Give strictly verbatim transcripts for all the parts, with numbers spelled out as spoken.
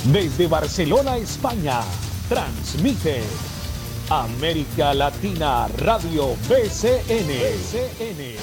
Desde Barcelona, España, transmite América Latina Radio B C N. B C N.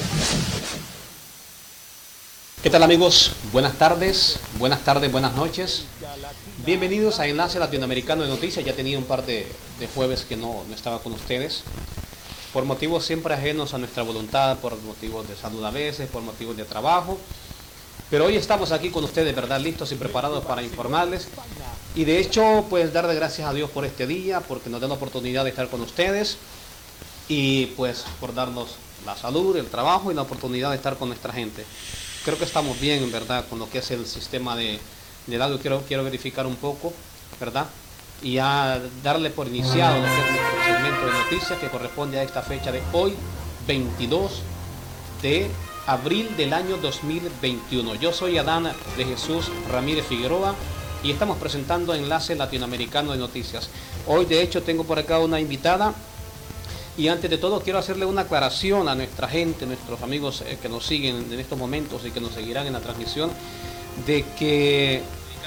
¿Qué tal, amigos? Buenas tardes, buenas tardes, buenas noches. Bienvenidos a Enlace Latinoamericano de Noticias. Ya tenía un par de, de jueves que no, no estaba con ustedes, por motivos siempre ajenos a nuestra voluntad, por motivos de salud a veces, por motivos de trabajo. Pero hoy estamos aquí con ustedes, ¿verdad? Listos y preparados para informarles. Y de hecho, pues darle gracias a Dios por este día, porque nos da la oportunidad de estar con ustedes. Y pues por darnos la salud, el trabajo y la oportunidad de estar con nuestra gente. Creo que estamos bien, ¿verdad? Con lo que es el sistema de, de audio. Quiero, quiero verificar un poco, ¿verdad? Y ya darle por iniciado lo que es nuestro segmento de noticias que corresponde a esta fecha de hoy, veintidós de abril del año dos mil veintiuno. Yo soy Adán de Jesús Ramírez Figueroa y estamos presentando Enlace Latinoamericano de Noticias. Hoy de hecho tengo por acá una invitada y antes de todo quiero hacerle una aclaración a nuestra gente, nuestros amigos eh, que nos siguen en estos momentos y que nos seguirán en la transmisión, de que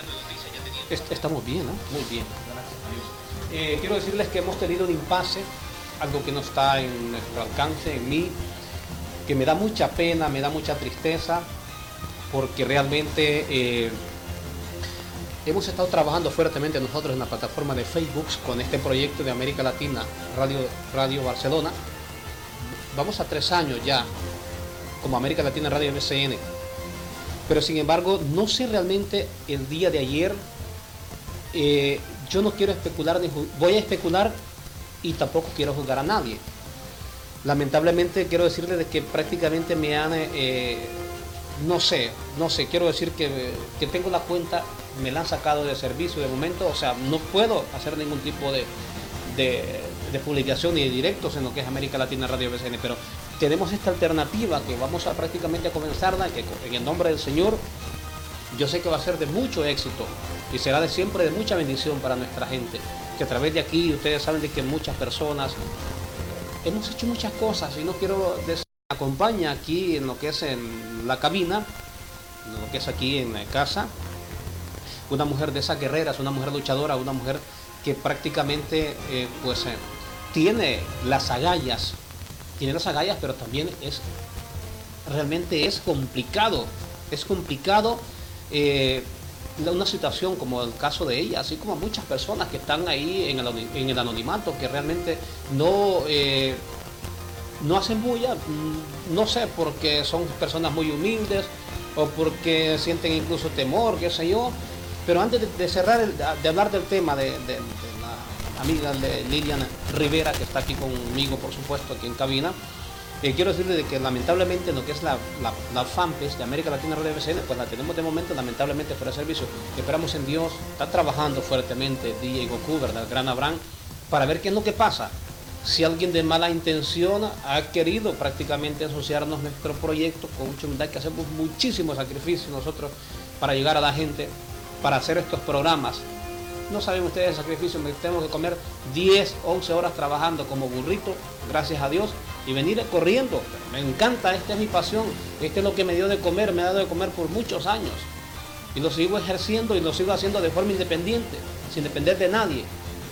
est estamos bien, ¿no? Muy bien, gracias a Dios. Eh, quiero decirles que hemos tenido un impasse, algo que no está en nuestro alcance, en mí, que me da mucha pena, me da mucha tristeza, porque realmente eh, hemos estado trabajando fuertemente nosotros en la plataforma de Facebook con este proyecto de América Latina, Radio, Radio Barcelona. Vamos a tres años ya como América Latina Radio B C N, pero sin embargo no sé realmente el día de ayer, eh, yo no quiero especular, ni voy a especular y tampoco quiero juzgar a nadie. Lamentablemente quiero decirles de que prácticamente me han, eh, no sé, no sé, quiero decir que, que tengo la cuenta, me la han sacado de servicio de momento, o sea, no puedo hacer ningún tipo de, de, de publicación ni de directos en lo que es América Latina Radio B C N, pero tenemos esta alternativa que vamos a prácticamente a comenzarla, que en el nombre del Señor, yo sé que va a ser de mucho éxito y será de siempre de mucha bendición para nuestra gente, que a través de aquí ustedes saben de que muchas personas hemos hecho muchas cosas y no quiero decir, me acompaña aquí en lo que es en la cabina, en lo que es aquí en la casa, una mujer de esas guerreras, una mujer luchadora, una mujer que prácticamente eh, pues eh, tiene las agallas, tiene las agallas, pero también es, realmente es complicado, es complicado eh, una situación como el caso de ella, así como muchas personas que están ahí en el, en el anonimato, que realmente no, eh, no hacen bulla, no sé, porque son personas muy humildes o porque sienten incluso temor, qué sé yo. Pero antes de, de cerrar, el, de hablar del tema de, de, de la amiga de Lilian Rivera, que está aquí conmigo, por supuesto, aquí en cabina, Eh, quiero decirle de que lamentablemente lo que es la, la, la fanpage de América Latina Radio B C N, pues la tenemos de momento lamentablemente fuera de servicio. Esperamos en Dios, está trabajando fuertemente D J Goku, ¿verdad? Gran Abraham, para ver qué es lo que pasa. Si alguien de mala intención ha querido prácticamente asociarnos a nuestro proyecto, con mucha humildad, que hacemos muchísimos sacrificios nosotros para llegar a la gente, para hacer estos programas. No saben ustedes el sacrificio, tenemos que comer diez, once horas trabajando como burrito, gracias a Dios, y venir corriendo. Me encanta, esta es mi pasión, este es lo que me dio de comer, me ha dado de comer por muchos años. Y lo sigo ejerciendo y lo sigo haciendo de forma independiente, sin depender de nadie.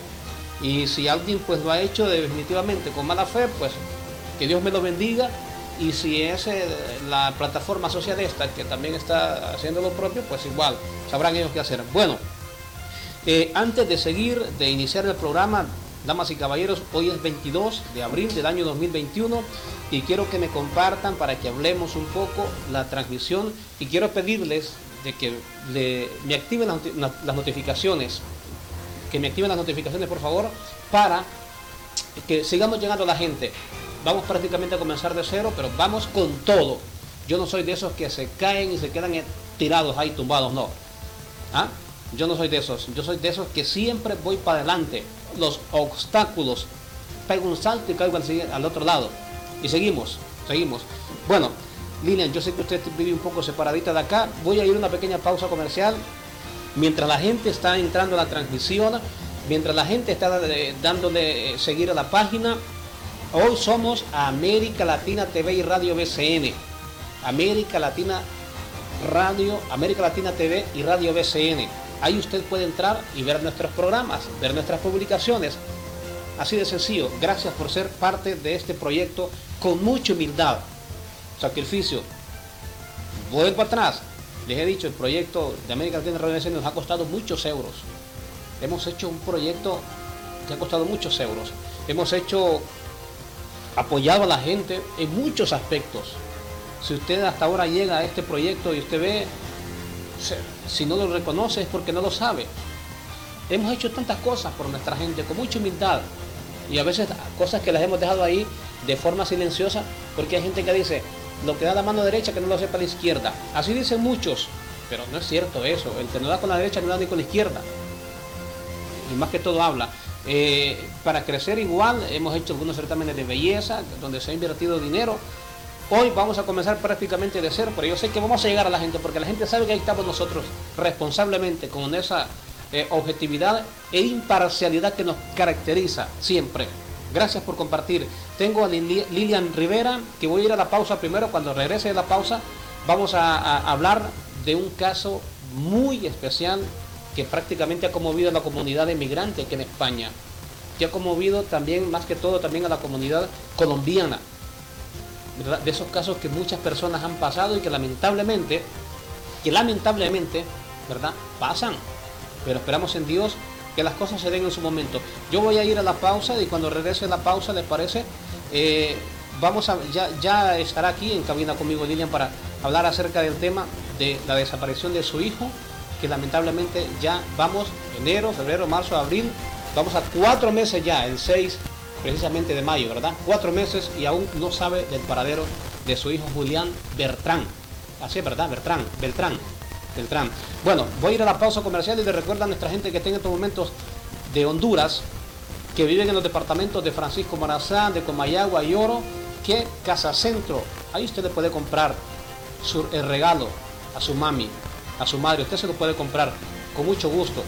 Y si alguien pues lo ha hecho definitivamente con mala fe, pues que Dios me lo bendiga. Y si es eh, la plataforma social esta que también está haciendo lo propio, pues igual, sabrán ellos qué hacer. Bueno. Eh, antes de seguir, de iniciar el programa, damas y caballeros, hoy es veintidós de abril del año dos mil veintiuno y quiero que me compartan para que hablemos un poco la transmisión y quiero pedirles de que le, me activen las, las notificaciones, que me activen las notificaciones por favor, para que sigamos llegando a la gente. Vamos prácticamente a comenzar de cero, pero vamos con todo. Yo no soy de esos que se caen y se quedan tirados ahí, tumbados, no. ¿Ah? Yo no soy de esos, yo soy de esos que siempre voy para adelante, los obstáculos, pego un salto y caigo al, al otro lado. Y seguimos, seguimos. Bueno, Lilian, yo sé que usted vive un poco separadita de acá, voy a ir a una pequeña pausa comercial, mientras la gente está entrando a la transmisión, mientras la gente está eh, dándole eh, seguir a la página. Hoy somos América Latina T V y Radio B C N, América Latina Radio, América Latina T V y Radio B C N. Ahí usted puede entrar y ver nuestros programas, ver nuestras publicaciones. Así de sencillo. Gracias por ser parte de este proyecto con mucha humildad, sacrificio. Vuelvo atrás. Les he dicho, el proyecto de América Latina Radio B C N nos ha costado muchos euros. Hemos hecho un proyecto que ha costado muchos euros. Hemos hecho, apoyado a la gente en muchos aspectos. Si usted hasta ahora llega a este proyecto y usted ve, si no lo reconoce es porque no lo sabe. Hemos hecho tantas cosas por nuestra gente con mucha humildad y a veces cosas que las hemos dejado ahí de forma silenciosa, porque hay gente que dice, lo que da la mano derecha que no lo sepa la izquierda. Así dicen muchos, pero no es cierto eso. El que no da con la derecha no da ni con la izquierda. Y más que todo habla. Eh, para crecer igual hemos hecho algunos certámenes de belleza donde se ha invertido dinero. Hoy vamos a comenzar prácticamente de cero, pero yo sé que vamos a llegar a la gente porque la gente sabe que ahí estamos nosotros responsablemente con esa eh, objetividad e imparcialidad que nos caracteriza siempre. Gracias por compartir. Tengo a Lilian Rivera, que voy a ir a la pausa primero. Cuando regrese de la pausa vamos a, a hablar de un caso muy especial que prácticamente ha conmovido a la comunidad inmigrante aquí en España, que ha conmovido también, más que todo, también a la comunidad colombiana, ¿verdad? De esos casos que muchas personas han pasado y que lamentablemente, que lamentablemente, ¿verdad?, pasan. Pero esperamos en Dios que las cosas se den en su momento. Yo voy a ir a la pausa y cuando regrese la pausa, ¿les parece? Eh, vamos a, ya, ya estará aquí en cabina conmigo Lilian para hablar acerca del tema de la desaparición de su hijo, que lamentablemente ya vamos, enero, febrero, marzo, abril, vamos a cuatro meses ya, el seis precisamente de mayo, ¿verdad? Cuatro meses y aún no sabe del paradero de su hijo Julián Bertrán. Así es, ¿verdad? Bertrán, Beltrán. Beltrán. Bueno, voy a ir a la pausa comercial y le recuerdo a nuestra gente que está en estos momentos de Honduras, que viven en los departamentos de Francisco Morazán, de Comayagua y Oro, que Casa Centro, ahí usted le puede comprar su, el regalo a su mami, a su madre, usted se lo puede comprar con mucho gusto.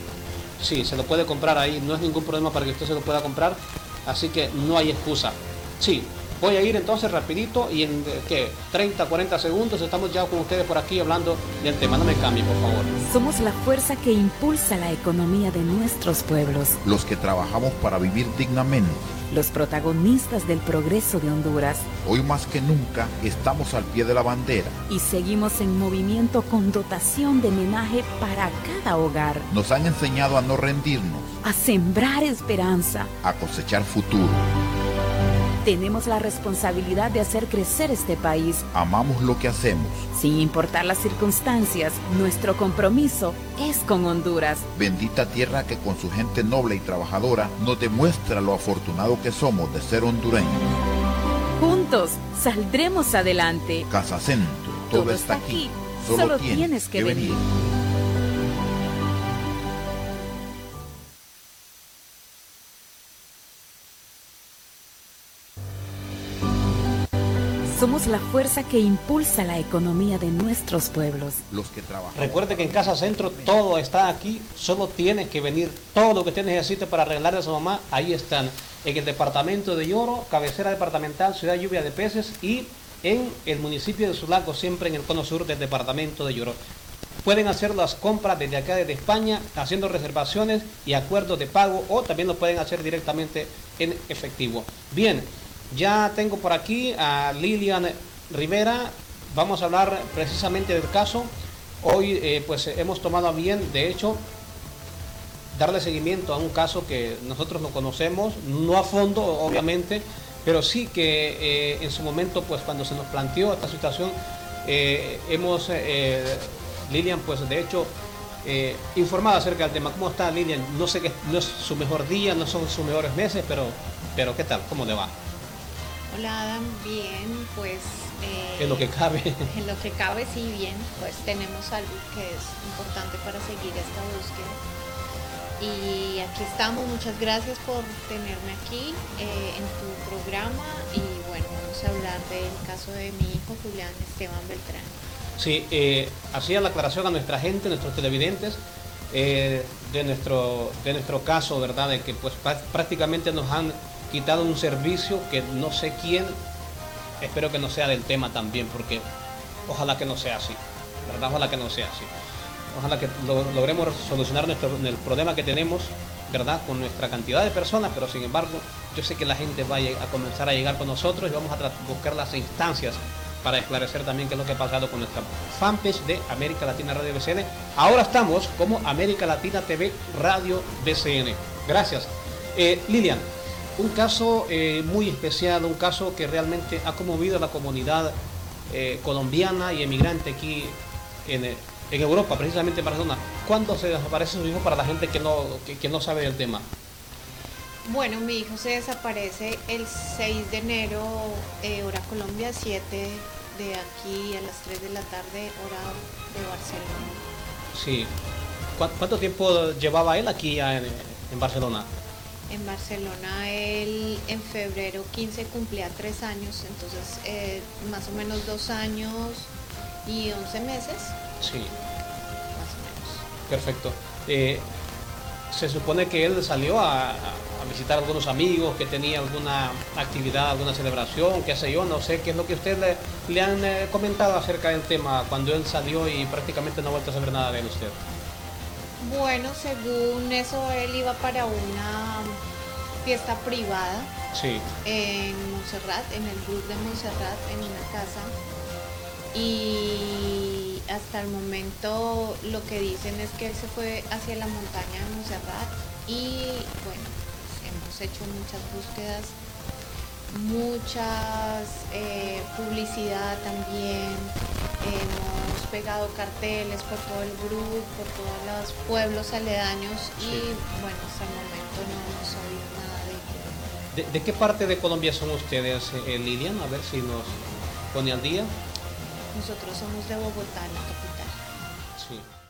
Sí, se lo puede comprar ahí, no es ningún problema para que usted se lo pueda comprar, así que no hay excusa. Sí, voy a ir entonces rapidito y en ¿qué? treinta, cuarenta segundos estamos ya con ustedes por aquí hablando del tema. No me cambie, por favor. Somos la fuerza que impulsa la economía de nuestros pueblos. Los que trabajamos para vivir dignamente. Los protagonistas del progreso de Honduras. Hoy más que nunca estamos al pie de la bandera. Y seguimos en movimiento con dotación de homenaje para cada hogar. Nos han enseñado a no rendirnos. A sembrar esperanza. A cosechar futuro. Tenemos la responsabilidad de hacer crecer este país. Amamos lo que hacemos. Sin importar las circunstancias, nuestro compromiso es con Honduras. Bendita tierra que con su gente noble y trabajadora nos demuestra lo afortunado que somos de ser hondureños. Juntos saldremos adelante. Casa Centro, todo, todo está aquí. Solo, Solo tienes, tienes que, que venir. venir. Somos la fuerza que impulsa la economía de nuestros pueblos. Los que trabajan. Recuerde que en Casa Centro todo está aquí, solo tiene que venir. Todo lo que usted necesite para arreglarle a su mamá, ahí están. En el departamento de Lloro, cabecera departamental, ciudad Lluvia de Peces, y en el municipio de Sulaco, siempre en el cono sur del departamento de Lloro. Pueden hacer las compras desde acá, desde España, haciendo reservaciones y acuerdos de pago, o también lo pueden hacer directamente en efectivo. Bien. Ya tengo por aquí a Lilian Rivera. Vamos a hablar precisamente del caso. Hoy eh, pues hemos tomado a bien, de hecho, darle seguimiento a un caso que nosotros no conocemos, no a fondo obviamente, pero sí que eh, en su momento, pues cuando se nos planteó esta situación, eh, hemos, eh, Lilian, pues de hecho, eh, informado acerca del tema. ¿Cómo está Lilian? No sé que no es su mejor día, no son sus mejores meses, pero, pero ¿qué tal? ¿Cómo le va? Hola Adam, bien, pues... Eh, en lo que cabe. En lo que cabe, sí, bien, pues tenemos algo que es importante para seguir esta búsqueda. Y aquí estamos, muchas gracias por tenerme aquí eh, en tu programa y bueno, vamos a hablar del caso de mi hijo Julián Esteban Beltrán. Sí, eh, hacía la aclaración a nuestra gente, nuestros televidentes, eh, de, nuestro, de nuestro caso, ¿verdad? De que pues prácticamente nos han quitado un servicio que no sé quién, espero que no sea del tema también, porque ojalá que no sea así, ¿verdad? Ojalá que no sea así. ojalá que lo, logremos solucionar nuestro, el problema que tenemos, ¿verdad? Con nuestra cantidad de personas, pero sin embargo, yo sé que la gente va a, a comenzar a llegar con nosotros y vamos a buscar las instancias para esclarecer también qué es lo que ha pasado con nuestra fanpage de América Latina Radio B C N. Ahora estamos como América Latina T V Radio B C N. Gracias. Eh, Lilian, un caso eh, muy especial, un caso que realmente ha conmovido a la comunidad eh, colombiana y emigrante aquí en, en Europa, precisamente en Barcelona. ¿Cuándo se desaparece su hijo para la gente que no, que, que no sabe del tema? Bueno, mi hijo se desaparece el seis de enero, eh, hora Colombia, siete de aquí a las tres de la tarde, hora de Barcelona. Sí. ¿Cu ¿Cuánto tiempo llevaba él aquí en, en Barcelona? En Barcelona él en febrero quince cumplía tres años, entonces eh, más o menos dos años y once meses. Sí. Más o menos. Perfecto. Eh, se supone que él salió a, a visitar a algunos amigos, que tenía alguna actividad, alguna celebración, qué sé yo, no sé qué es lo que usted le, le han eh, comentado acerca del tema cuando él salió y prácticamente no ha vuelto a saber nada de él usted. Bueno, según eso él iba para una fiesta privada. Sí. En Montserrat, en el Bruc de Montserrat, en una casa. Y hasta el momento lo que dicen es que él se fue hacia la montaña de Montserrat y bueno, pues hemos hecho muchas búsquedas, muchas eh, publicidad también, hemos pegado carteles por todo el Bruc, por todos los pueblos aledaños y sí. Bueno, hasta el momento no hemos sabido nada de ello. ¿De, de qué parte de Colombia son ustedes, eh, Lilian? A ver si nos pone al día. Nosotros somos de Bogotá, la capital. Sí.